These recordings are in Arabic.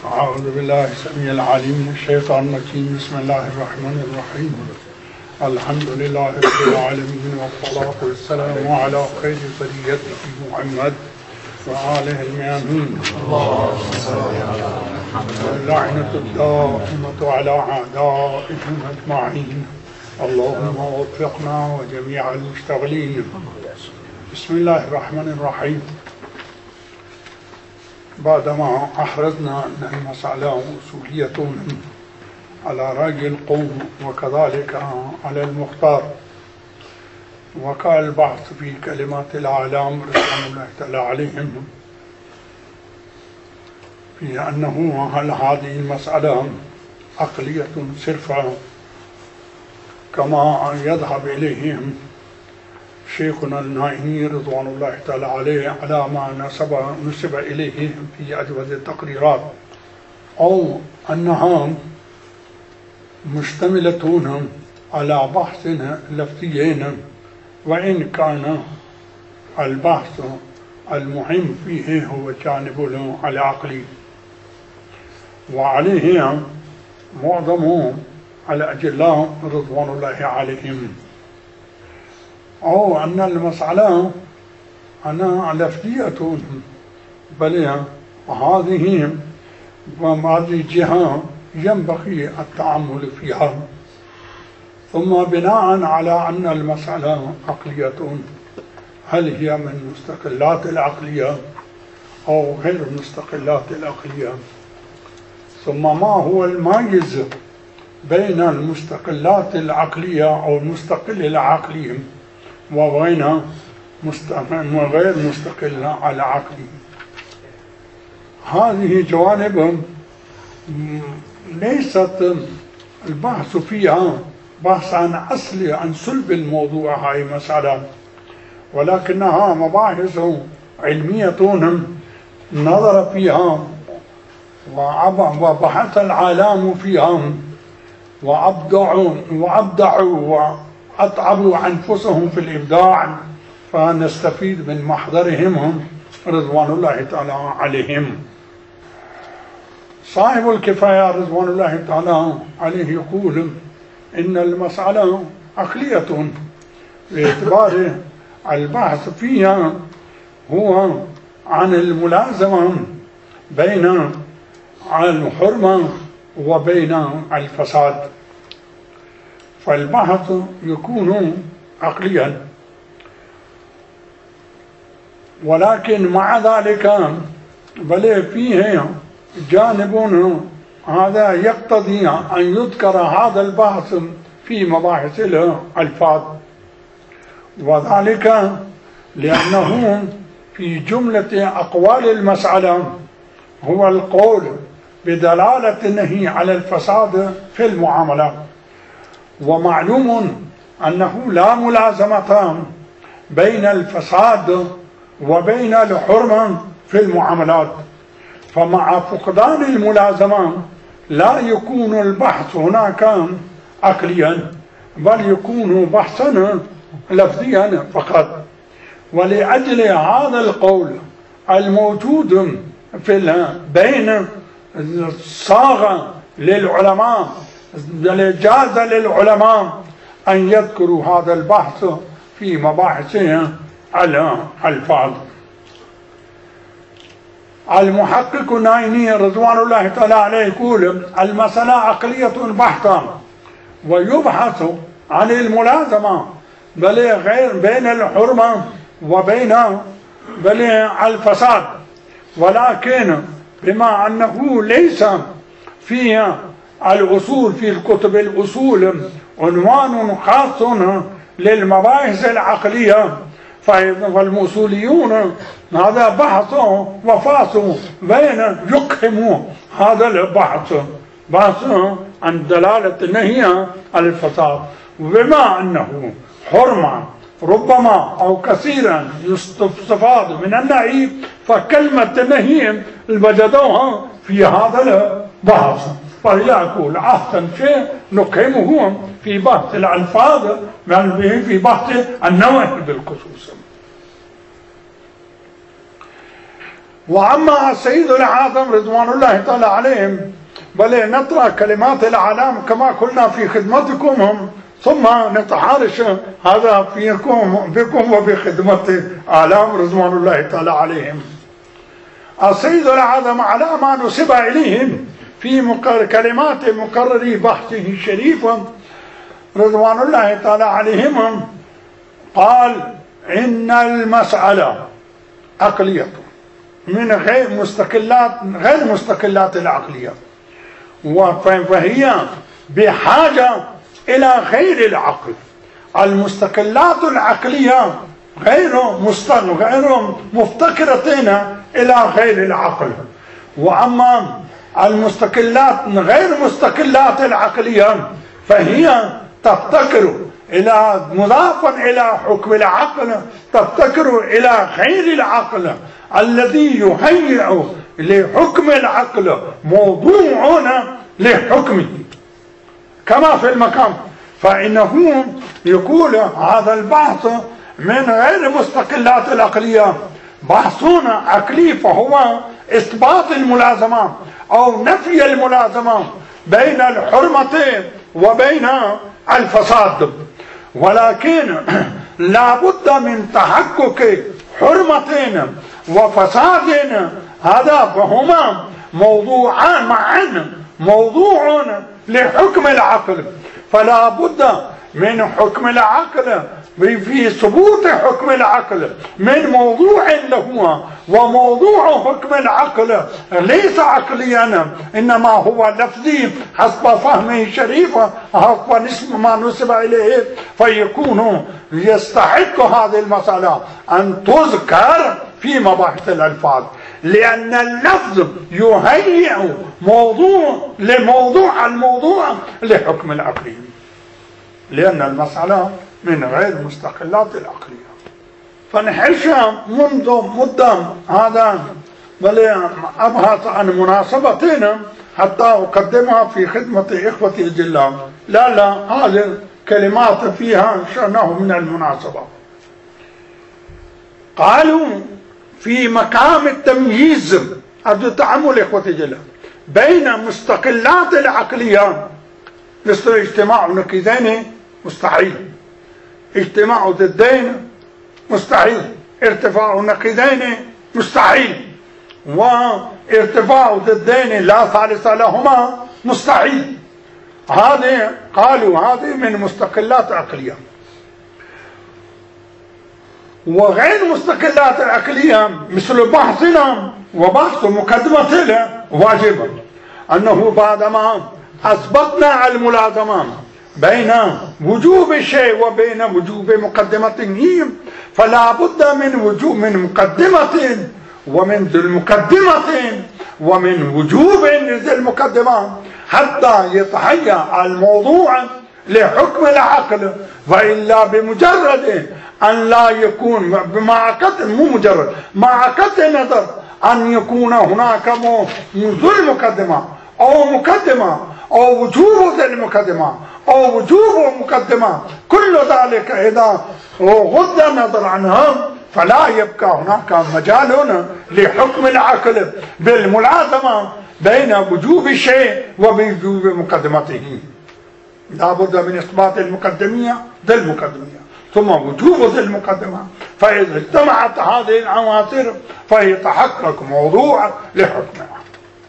أعوذ بالله السميع العليم من الشيطان الرجيم. بسم الله الرحمن الرحيم. الحمد لله رب العالمين، والصلاة والسلام على خير بريته محمد وآله الميامين. اللعنة الدائمة على أعدائهم أجمعين. اللهم وفقنا وجميع المشتغلين. بسم الله الرحمن الرحيم. بعدما أحرزنا أن المسألة أصولية على رأي القوم وكذلك على المختار، وقع البحث في كلمات الأعلام رضوان الله تعالى عليهم في أنه هل هذه المسألة عقلية صرفة كما يذهب إليهم شيخنا النائمي رضوان الله تعالى عليه على ما نسب إليه في أجوبة التقريرات، أو أنها مشتملة على بحث لفظي، وإن كان البحث المهم فيه هو جانب العقلي، وعليه معظم الأجلاء رضوان الله عليهم، أو أن المسألة أنها لفظية، بل هذه الجهة ينبغي التأمل فيها. ثم بناء على أن المسألة عقلية، هل هي من مستقلات العقلية أو غير مستقلات العقلية؟ ثم ما هو المايز بين المستقلات العقلية أو المستقل العقلي وغير مستقل على عقلي؟ هذه جوانب ليست البحث فيها بحث عن أصل عن صلب الموضوع هاي مسألة، ولكنها مباحث علمية نظر فيها وبحث العالم فيها وأبدعوا وأتعبوا أنفسهم في الإبداع، فنستفيد من محضرهم رضوان الله تعالى عليهم. صاحب الكفاية رضوان الله تعالى عليه يقول إن المسألة عقلية باعتبار البحث فيها هو عن الملازمة بين الحرمة وبين الفساد، فالبحث يكون عقليا، ولكن مع ذلك بل فيه جانب هذا يقتضي أن يذكر هذا البحث في مباحث الألفاظ، وذلك لأنه في جملة أقوال المسألة هو القول بدلالة النهي على الفساد في المعاملة، ومعلوم أنه لا ملازمة بين الفساد وبين الحرمة في المعاملات، فمع فقدان الملازمة لا يكون البحث هناك عقليا، بل يكون بحثا لفظيا فقط. ولأجل هذا القول الموجود بين صاغ للعلماء جاز للعلماء أن يذكروا هذا البحث في مباحثهم على الألفاظ. المحقق النائمي رضوان الله تعالى عليه يقول المسألة عقلية بحتة، ويبحث عن الملازمة بل غير بين الحرمة وبين بل الفساد، ولكن بما أنه ليس في الأصول في الكتب الأصول عنوان خاص للمباحث العقلية، فالمصوليون هذا بحث وفاصل بين يقهموا هذا البحث بحث عن دلالة النهي على الفساد، وبما أنه حرمة ربما أو كثيرا يستفاد من النهي، فكلمة النهي وجدوها في هذا البحث، فليقول أحسن شيء نقيمه في بحث الألفاظ بل في بحث النوع بالخصوص. وأما السيد الأعظم رضوان الله تعالى عليهم بل نترك كلمات الأعلام كما قلنا في خدمتكم هم، ثم نتحارش هذا بكم وفي خدمة الأعلام رضوان الله تعالى عليهم. السيد الأعظم على ما نسب إليهم في كلمات مقرري بحثه الشريف رضوان الله تعالى عليهم قال: إن المسألة عقلية من غير مستقلات العقلية، فهي بحاجة إلى غير العقل. المستقلات العقلية غير مفتقرة إلى غير العقل، وأما المستقلات غير مستقلات العقلية فهي تفتقر إلى مضافا إلى حكم العقل، تفتقر إلى غير العقل الذي يهيئ لحكم العقل موضوع لحكمه كما في المقام. فإنه يقول هذا البحث من غير مستقلات العقلية بحث عقلي، فهو إثبات الملازمة أو نفي الملازمة بين الحرمة وبين الفساد، ولكن لا بد من تحقق حرمة وفساد، هذا فهما موضوعان معا، موضوع لحكم العقل، فلا بد من حكم العقل في ثبوت حكم العقل من موضوع له، وموضوع حكم العقل ليس عقليا إنما هو لفظي حسب فهمه الشريف حسب ما نسب إليه، فيكون يستحق هذه المسألة أن تذكر في مباحث الألفاظ، لأن اللفظ يهيئ الموضوع لحكم العقل، لأن المسألة من غير مستقلات العقلية. فنحرش منذ مدة هذا بل أبحث عن مناسبتين حتى أقدمها في خدمة إخوتي الجلام. لا هذه كلمات فيها شأنه من المناسبة. قالوا في مقام التمييز أرجو تعمل إخوتي الجلام بين مستقلات العقلية، مثل اجتماع نقيضين مستحيل، اجتماع ضدين مستحيل، ارتفاع نقيضين مستحيل، وارتفاع ضدين لا ثالث لهما مستحيل. هذه قالوا هذه من مستقلات عقلية. وغير مستقلات العقلية مثل بحثنا وبحث مقدمتنا واجب أنه بعدما أثبتنا الملازمة بين وجوب الشيء وبين وجوب مقدمته، فلا بد من مقدمة ومن ذي المقدمة ومن وجوب ذي المقدمة حتى يتهيأ الموضوع لحكم العقل، وإلا بمجرد أن لا يكون مع قطع نظر أن يكون هناك ذو المقدمة أو وجوب ذي المقدمة أو وجوب مقدمة، كل ذلك إذا غض النظر عنها فلا يبقى هناك مجال لحكم العقل بالملازمة بين وجوب الشيء ووجوب مقدمته. لا بد من إثبات المقدمية ذي المقدمية ثم وجوب ذي المقدمة، فإذا اجتمعت هذه العناصر فيتحقق موضوع لحكمها.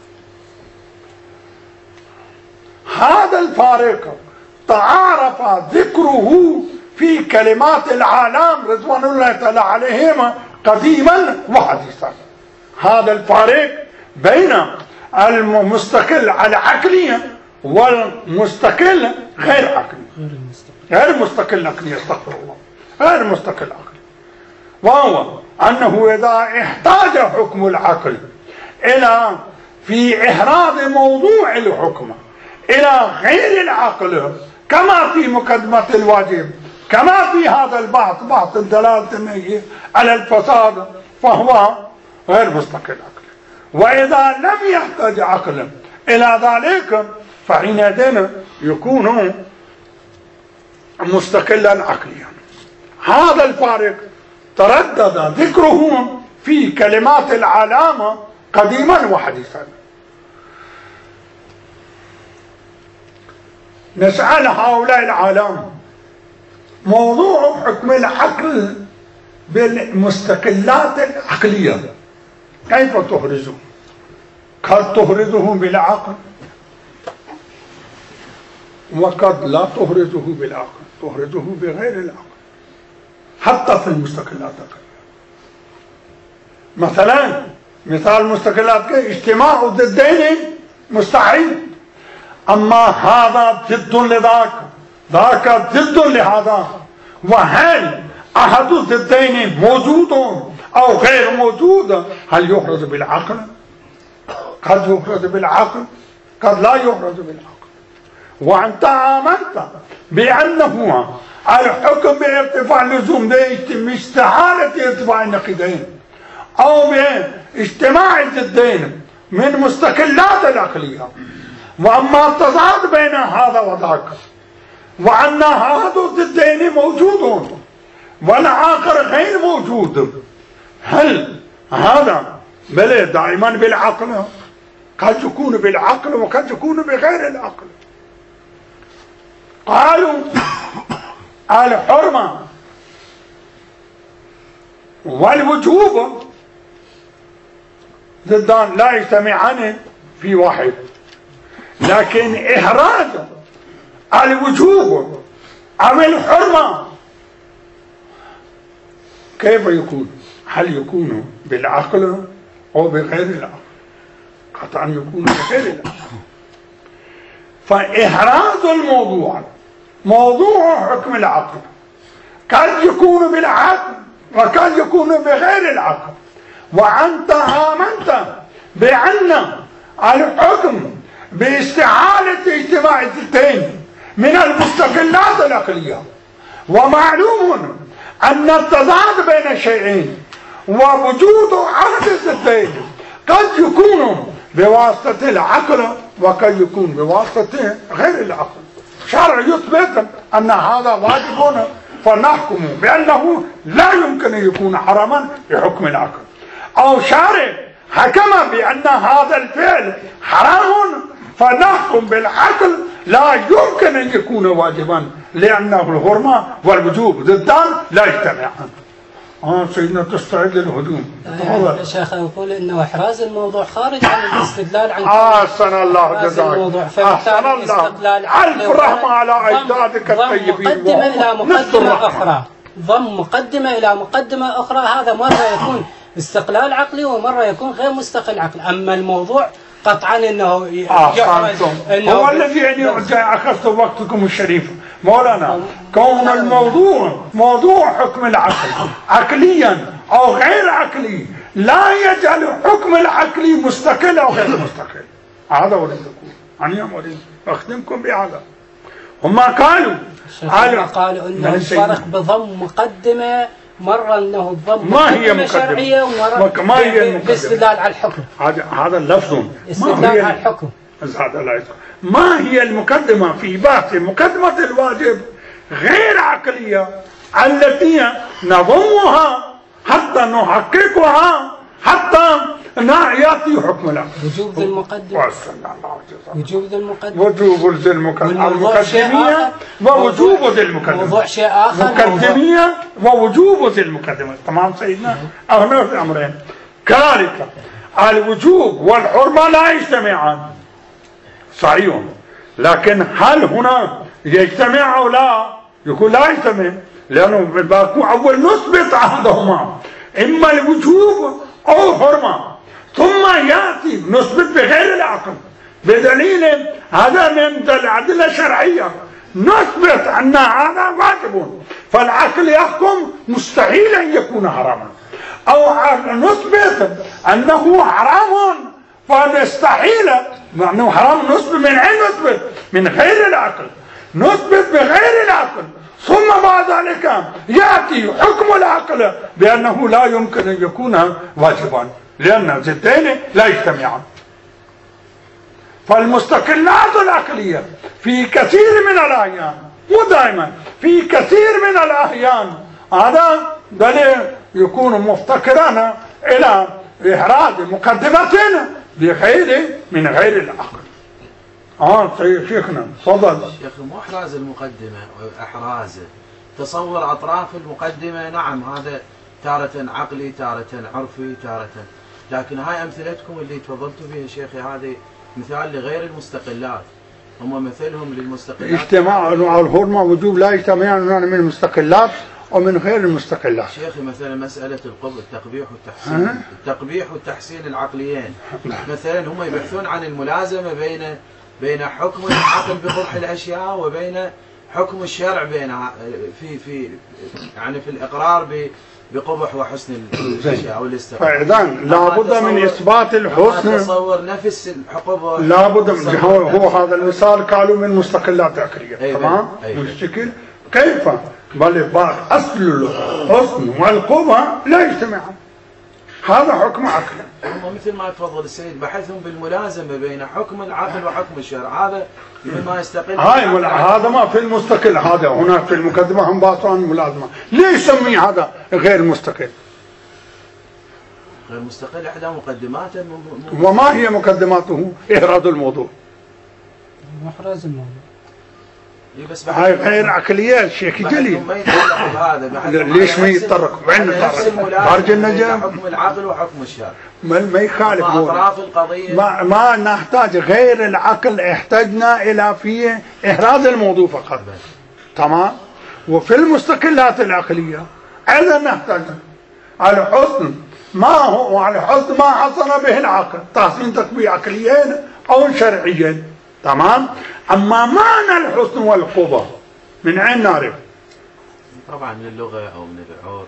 هذا الفارق تعارف ذكره في كلمات العالم رضوان الله تعالى عليهم قديما وحديثا. هذا الفارق بين المستقل العقلي والمستقل غير عقلي، غير مستقل عقلي، استغفر الله، غير مستقل عقلي، وهو أنه إذا احتاج حكم العقل إلى في إحراز موضوع الحكم إلى غير العقل كما في مقدمة الواجب كما في هذا البحث بحث الدلالة على الفساد، فهو غير مستقل عقلي. وإذا لم يحتاج عقل إلى ذلك فحينئذ يكون مستقلا عقليا. هذا الفارق تردد ذكره في كلمات العلامة قديما وحديثا. نسأل هؤلاء العلامة موضوع حكم العقل بالمستقلات العقلية كيف تحرزه؟ قد تحرزه بالعقل وقد لا تحرزه بالعقل، تحرزه بغير العقل حتى في المستقلات العقلية. مثلا مثال مستقلات اجتماع ضدين مستحيل، أما هذا ضد لذاك، ذاك ضد لهذا، وهل أحد الضدين موجود أو غير موجود؟ هل يحرز بالعقل؟ قد يحرز بالعقل، قد لا يحرز بالعقل. وأنت آمنت بأنه الحكم بارتفاع اللزوم باستحالة ارتفاع النقيضين أو باجتماع الضدين من مستقلات العقلية، وأما التضاد بين هذا وذاك، وأن هذا الضدين موجود والآخر غير موجود، هل هذا بل دائما بالعقل؟ قد يكون بالعقل وقد يكون بغير العقل. قالوا الحرمة والوجوب ضدان لا يجتمعان في واحد، لكن إحراز الوجوب أو الحرمة كيف يكون؟ هل يكون بالعقل أو بغير العقل؟ قطعا يكون بغير العقل. فإحراز الموضوع موضوع حكم العقل قد يكون بالعقل وقد يكون بغير العقل. وأنت آمنت بأن الحكم باستحالة اجتماع الضدين من المستقلات العقلية، ومعلوم أن التضاد بين الشيئين ووجود أحد الضدين قد يكون بواسطة العقل وقد يكون بواسطة غير العقل. شرع يثبت أن هذا واجب فنحكم بأنه لا يمكن أن يكون حراما بحكم العقل، أو شرع حكم بأن هذا الفعل حرام فنحكم بالعقل لا يمكن أن يكون واجبا لأنه الحرمة والوجوب ضدان لا يجتمعان. سيدنا تستعد للهجوم. شيخ يقول انه احراز الموضوع خارج عن الاستدلال عن احسن الله جزاك. احسن الله. الف رحمه على اجدادك الطيبين. مقدمه الى مقدمه اخرى، ضم مقدمه الى مقدمه اخرى، هذا مره يكون استقلال عقلي ومره يكون غير مستقل عقلي. اما الموضوع قطعا انه يحرز هو الذي يعني اخذت وقتكم الشريف مولانا. كون الموضوع موضوع حكم العقل عقليا او غير عقلي لا يجعل حكم العقلي مستقل او غير مستقل. هذا اريد اقول، انا اريد اخدمكم بهذا. هم قالوا انه الفرق بضم مقدمه، مرة انه الضم ما هي مقدمة شرعية ومرة ما هي باستدلال على الحكم. هذا اللفظ استدلال على الحكم. ما هي المقدمة في بحث مقدمة الواجب غير عقلية التي نضمها حتى نحققها حتى يأتي حكم العقل؟ وجوب ذي المقدمة. وجوب ذي المقدمة. وجوب ذي المقدمة المقدمية ووجوب ذي المقدمة. موضوع شيء آخر. مقدمية ووجوب ذي المقدمة. تمام سيدنا؟ هنا في أمرين. كذلك الوجوب والحرمة لا يجتمعان. صحيح. لكن هل هنا يجتمع أو لا؟ يقول لا يجتمع، لأنه باكو أول نثبت أحدهما إما الوجوب أو الحرمة، ثم يأتي نثبت بغير العقل بدليل هذا من الأدلة الشرعية، نثبت أن هذا واجب فالعقل يحكم مستحيل أن يكون حراما، أو نثبت أنه حرام فنستحيل أنه حرام نثبت من أين نثبت؟ من غير العقل، نثبت بغير العقل، ثم بعد ذلك يأتي حكم العقل بأنه لا يمكن أن يكون واجبا لأن الضدين لا يجتمعان. فالمستقلات العقلية في كثير من الأحيان، مو دائما، في كثير من الأحيان هذا بل يكون مفتقرا إلى إحراز مقدمة من غير العقل. شيخنا تفضل. شيخ مو إحراز المقدمة وإحرازه، تصور أطراف المقدمة، نعم هذا تارة عقلي تارة عرفي تارة، لكن هاي أمثلتكم اللي تفضلتوا بها شيخي هذه مثال لغير المستقلات، هم مثلهم للمستقلات. اجتماع أنواع الحرمة وجوب لا يجتمعان من المستقلات ومن غير المستقلات. شيخي مثلا مسألة التقبيح والتحسين، التقبيح والتحسين العقليين مثلا هم يبحثون عن الملازمة بين حكم العقل بقبح الأشياء وبين حكم الشرع بينها في يعني في الإقرار بقبح وحسن الاشياء والاستقرار. فاذا لابد من اثبات الحسن. تصور نفس الحقوق لابد من هو هذا المثال قالوا من مستقلات عقليه. تمام. مشكل كيف؟ بل اصل الحسن والقبح لا يجتمعان، هذا حكم عقلي. هم مثل ما تفضل السيد بحثهم بالملازمه بين حكم العقل وحكم الشرع، هذا مما يستقل. هذا ما في المستقل، هذا هناك في المقدمه هم باطوا عن الملازمه. ليش يسمي هذا غير مستقل؟ غير مستقل احدى مقدماته. وما هي مقدماته؟ إحراز الموضوع. إحراز الموضوع. هاي غير عقلية شيخ جليل. ليش ما يتطرق؟ وين خارج النجم؟ حكم العقل وحكم الشرع. ما يخالف. أطراف القضية ما نحتاج غير العقل، احتجنا إلى فيه إحراز الموضوع فقط. تمام. وفي المستقلات العقلية أيضا نحتاج على حسن ما هو، وعلى حسن ما حصل به العقل، تحسين تقبيح عقليين أو شرعيين. تمام. أما معنى الحسن والقبح من أين نعرف؟ طبعا من اللغة أو من العرف.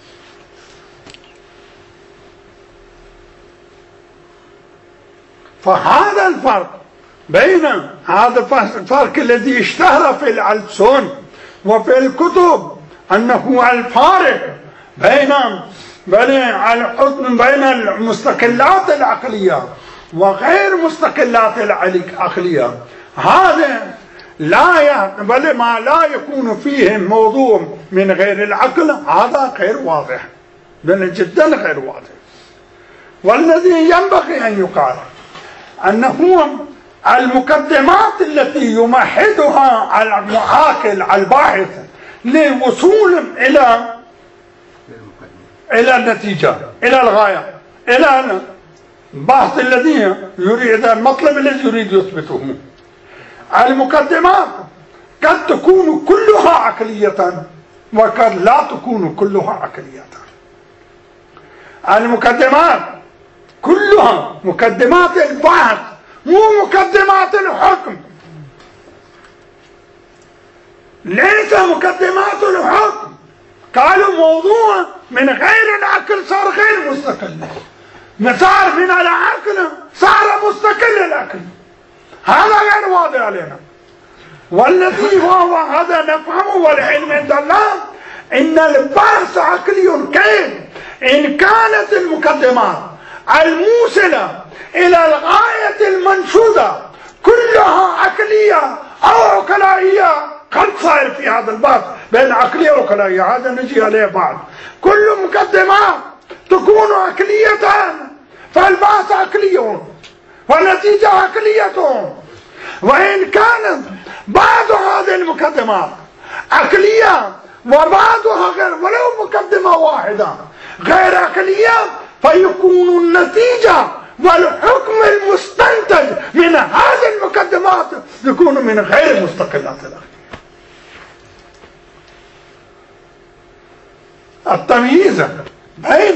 فهذا الفرق بين هذا الفرق الذي اشتهر في الألسن وفي الكتب، أنه الفارق بين الحسن بين المستقلات العقلية وغير مستقلات العقلية. هذا بل ما لا يكون فيه موضوع من غير العقل، هذا غير واضح، بل جدا غير واضح. والذي ينبغي أن يقال أنه المقدمات التي يمهدها المعاقل الباحث للوصول إلى النتيجة، إلى الغاية، إلى البحث الذي يريد، المطلب الذي يريد يثبته. المقدمات قد تكون كلها عقلية وقد لا تكون كلها عقلية. المقدمات كلها مقدمات البحث، مو مقدمات الحكم. ليس مقدمات الحكم. قالوا موضوع من غير العقل صار غير مستقل، صار من العقل صار مستقل العقل. هذا غير واضح علينا. والذي هو هذا نفهمه والعلم عند الله ان البحث عقلي كيف ان كانت المقدمات الموصله الى الغايه المنشوده كلها عقليه او عقلائيه. قد صار في هذا البحث بين عقليه وعقلائيه، هذا نجي عليه بعد. كل مقدمات تكون عقليه فالبحث عقلي والنتيجه عقليه. وإن كانت بعض هذه المقدمات عقلية وبعضها غير، ولو مقدمة واحدة غير عقلية، فيكون النتيجة والحكم المستنتج من هذه المقدمات يكون من غير مستقلات العقلية. التمييز بين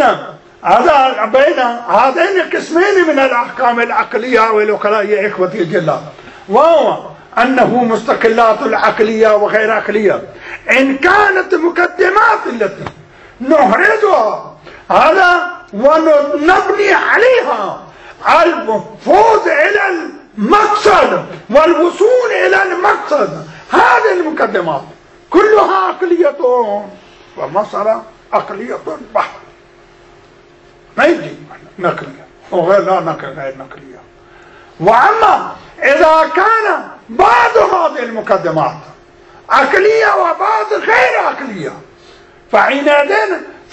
هذين القسمين من الأحكام العقلية والعقلائية إخوتي الجلال، وهو أنه مستقلات العقلية وغير عقلية. إن كانت مقدمات التي نهردها هذا ونبني عليها الفوز إلى المقصد والوصول إلى المقصد، هذه المقدمات كلها عقلية والمسألة عقلية بحت، ما يجي نقلية وغير لا نقل غير نقلية. وأما إذا كان بعض هذه المقدمات عقلية وبعض غير عقلية، فحينئذ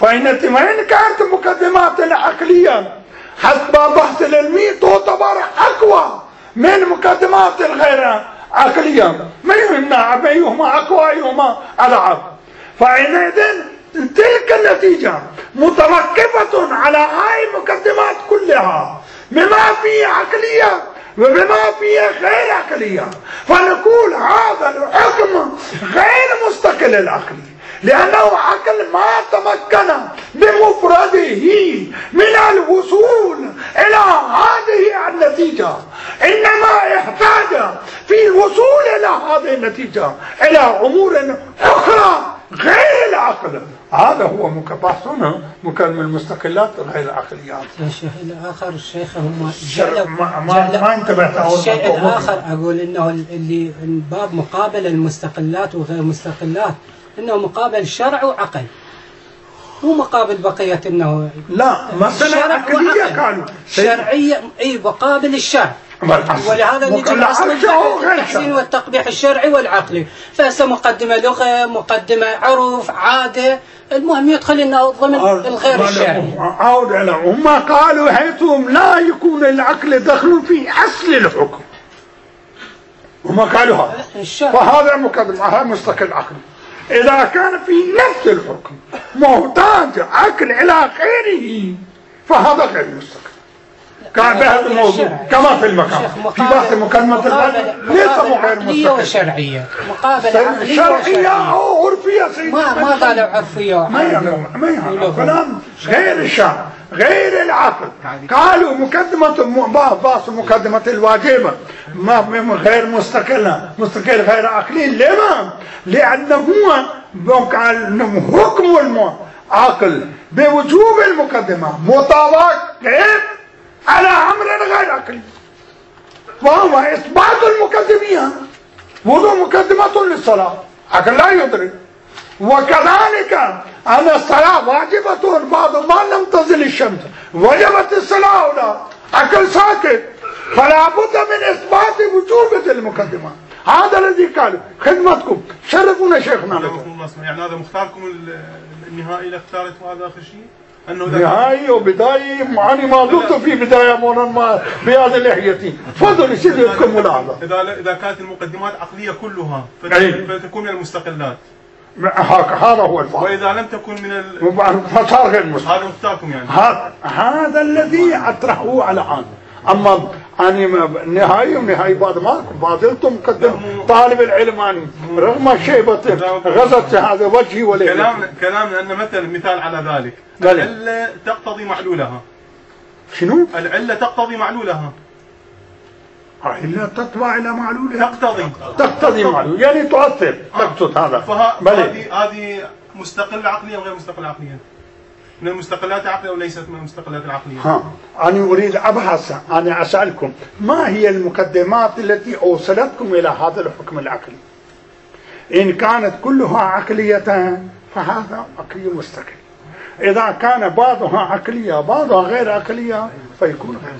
وإن كانت المقدمات العقلية حسب بحث العلمي تعتبر أقوى من المقدمات الغير عقلية، ما يهمنا أيهما أقوى أيهما أضعف، فحينئذ تلك النتيجة متوقفة على هاي المقدمات كلها بما فيه عقلية وبما فيه غير عقلية، فنقول هذا الحكم غير مستقل العقل، لأنه عقل ما تمكن بمفرده من الوصول إلى هذه النتيجة، إنما احتاج في الوصول إلى هذه النتيجة إلى أمور أخرى غير العقل. هذا هو بحثنا مكلم المستقلات غير العقليات. الشيء الآخر الشيخ ما انتبهت أول الشيء الآخر أقول إنه اللي باب مقابل المستقلات وغير المستقلات إنه مقابل شرع وعقل، مو مقابل بقية إنه لا مثلا عقلية قالوا شرعية، أي مقابل الشرع، ولهذا نجي أصل التحسين والتقبيح الشرعي والعقلي، فهسه مقدمة لغة، مقدمة عرف، عادة، المهم يدخل إنه ضمن الغير الشرعي. عود على هم قالوا حيث لا يكون العقل دخل في أصل الحكم، هم قالوا هذا، فهذا مقدم، هذا مستقل عقلي. إذا كان في نفس الحكم محتاج عقل إلى غيره فهذا غير مستقل. كان بهذا الموضوع كما في المكان في بحث مكالمة الغالب ليس غير مستقل وشرعية، مقابل شرعية أو عرفية سيدي، ما قالوا عرفية، ما يعني كلام غير الشرع غير العقل. قالوا مقدمة بعض مقدمة الواجبة ما غير مستقلة، مستقل غير عقلي. لما؟ لأنه حكم العقل بوجوب المقدمة مطابق على أمر غير عقلي، وهو إثبات المقدمية. وضوء مقدمة للصلاة، عقل لا يدرك. وكذلك أن الصلاة واجبة بعد ما لم تزل الشمس، وجبت الصلاة أو لا، عقل ساكت، فلا بد من إثبات وجوب المقدمة. هذا الذي قال خدمتكم، شرفونا شيخنا. يعني هذا مختاركم النهائي اللي اختارته، هذا آخر شيء؟ نهاية وبداية معاني ما ضبط في بداية مولانا بهذه لحيتي. تفضل سيدكم ملاحظة. إذا كانت المقدمات عقلية كلها فتكون من المستقلات. هذا هو الفرق. وإذا لم تكن من فصار غير مستقل. هذا مختاركم يعني. هذا الذي أطرحه على الآن. أما أني نهاية بعد ما فاضلتم مقدم طالب العلم أني رغم شيبة غزت هذا وجهي وليه. كلام أن مثال على ذلك، العلة تقتضي معلولها. شنو؟ العلة تقتضي معلولها. العلة تتبع إلى معلولها. تقتضي معلول، يعني تؤثر، تقصد هذا. هذه مستقلة عقليا وغير مستقلة عقليا. من المستقلات العقلية أو ليست من المستقلات العقلية؟ أنا أريد أبحث، أنا أسألكم ما هي المقدمات التي أوصلتكم إلى هذا الحكم العقلي؟ إن كانت كلها عقلية فهذا عقلي مستقل، إذا كان بعضها عقلية بعضها غير عقلية فيكون غير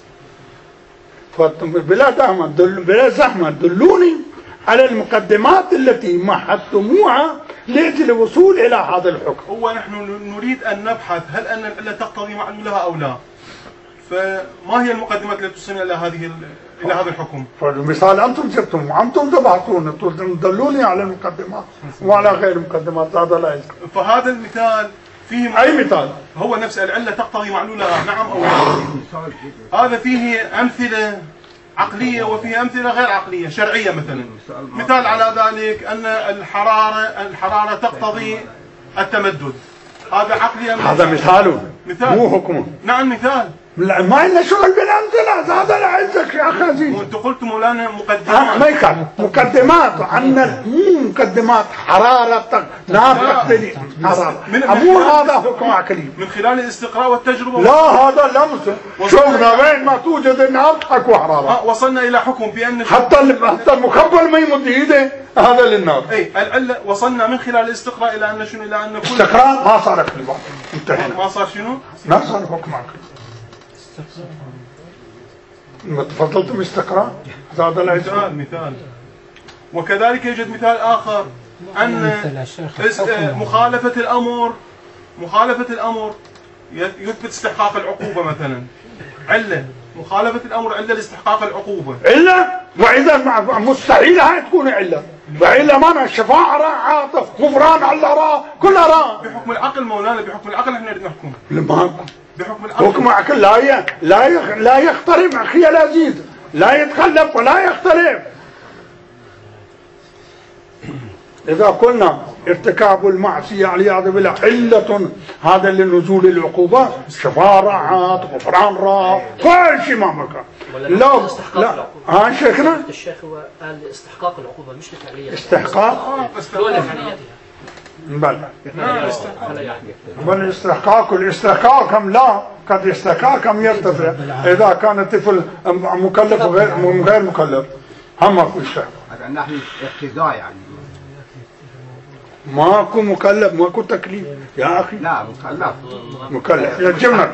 مستقل. بلا زحمة دلوني على المقدمات التي مهدتموها لأجل الوصول إلى هذا الحكم. هو نحن نريد أن نبحث هل أن العلة تقتضي معلولها أو لا، فما هي المقدمات التي توصلنا إلى هذا الحكم؟ فالمثال أنتم جبتم، أنتم تبحثون، دلوني على المقدمات وعلى غير المقدمات، هذا لا يزال. فهذا المثال فيه أي مثال؟ هو نفس العلة تقتضي معلولها، نعم أو لا. هذا فيه أمثلة عقلية وفيه أمثلة غير عقلية شرعية. مثال على ذلك أن الحرارة تقتضي التمدد، هذا عقلي. هذا مثال مو حكم. نعم مثال. لا ما لنا شغل بالأمثلة، هذا لا عندك يا أخي عزيز. وأنت قلت مولانا مقدمات. ما يكاد مقدمات عن مو مقدمات حرارة نار تقتضي حرارة، مو هذا حكم عقلي. من خلال الاستقراء والتجربة. لا هذا لمس، شوفنا وين ما توجد النار اكو حرارة. وصلنا إلى حكم بأن حتى المخبل ما يمد ايده هذا للنار. اي العلة وصلنا من خلال الاستقراء إلى أن شنو؟ إلى أن كل استقراء ما صار عقلي، انتهينا. ما صار شنو؟ ما صار حكم عقلي. تفضلتم استقراء، هذا لا مثال. وكذلك يوجد مثال آخر أن مخالفة الأمر مخالفة الأمر يثبت استحقاق العقوبة مثلا، علة مخالفة الأمر علة لاستحقاق العقوبة، علة. وإذا مستحيل هاي تكون علة، وإلا ما الشفاعة راء عاطف، غفران الله راء، كلها راء. بحكم العقل مولانا، بحكم العقل احنا نريد نحكم. لما بحكم العقل حكم عقل لا يختلف أخي العزيز، لا يتخلف ولا يختلف. إذا قلنا ارتكاب المعصية والعياذ بالله علة هذا لنزول العقوبة، شفاعة غفران راء كل شيء ما بقى. لا ها شيخنا الشيخ هو قال استحقاق العقوبة مش لفعليتها. استحقاق دون فعليتها. بل الاستحقاق كم لا قد استحقاق كم يرتفع إذا كان الطفل مكلف وغير مكلف هم اكو استحقاق. هذا نحن اقتضاء يعني ماكو مكلف ماكو تكليف يا اخي. لا مكلف يجبنا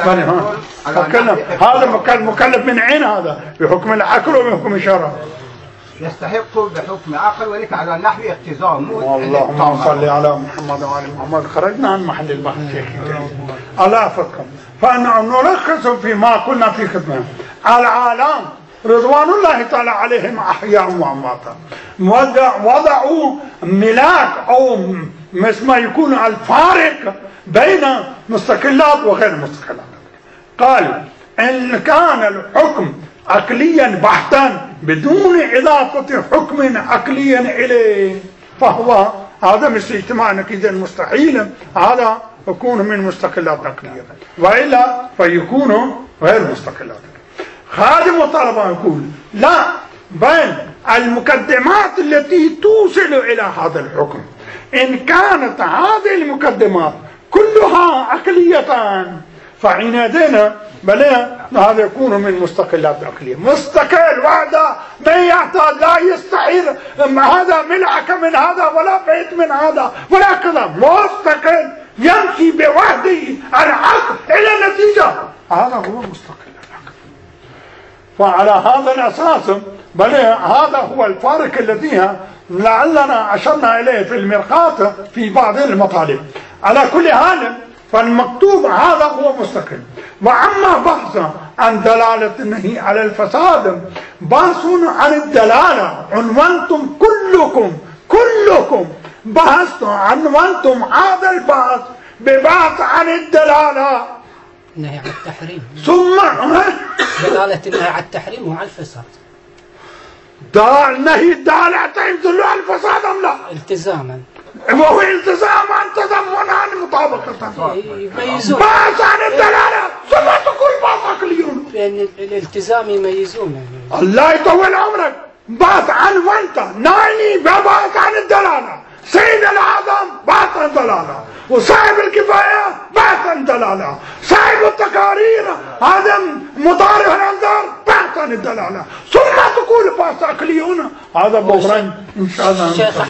هذا مكلف من عين هذا بحكم العقل وبحكم الشرع. يستحق بحكم عقل ولك على النحو اقتضاء. اللهم صل على محمد وعلى محمد. خرجنا عن محل البحث شيخي الله يحفظكم. فنلخص فيما قلنا في خدمه العالم رضوان الله تعالى عليهم احياء وامواتا وضعوا ملاك او مثل ما يكون الفارق بين مستقلات وغير مستقلات. قالوا ان كان الحكم عقليا بحتا بدون اضافه حكم عقليا اليه فهو هذا مثل اجتماع نقيض مستحيل، هذا يكون من مستقلات عقليه والا فيكون غير مستقلات. خادم الطلبة يقول لا، بين المقدمات التي توصل إلى هذا الحكم إن كانت هذه المقدمات كلها عقلية فعنادنا بل هذا يكون من مستقلات عقلية. مستقل وحده ما يحتاج، لا يستحيل هذا ملعك من هذا ولا بيت من هذا ولا كذا، مستقل يمشي بوحده العقل إلى النتيجة، هذا هو مستقل. فعلى هذا الأساس بل هذا هو الفارق الذي لعلنا أشرنا إليه في المرقاة في بعض المطالب. على كل حال فالمكتوب هذا هو مستقل. وأما بحث عن دلالة النهي على الفساد بحث عن الدلالة، عنوانتم كلكم بحثتم عنوانتم هذا البحث ببحث عن الدلالة النهي عن التحريم، ثم دلالة النهي عن التحريم وعلى الفساد. النهي الدالة يدل على الفساد أم لا؟ التزاما. وهو التزاما تضمنا مطابقة. يميزون. بحث عن الدلالة ثم تقول بحث عقليون. لأن الالتزام يميزونه. الله يطول عمرك. بحث عن وانت ناني بحث عن الدلالة. سيد الأعظم بحث عن دلالة، وصاحب الكفاية بحث عن دلالة، صاحب التقارير هذا مطارح الأنظار بحث عن الدلالة، ثم تقول بحث عقليون. هذا بغران إن شاء الله.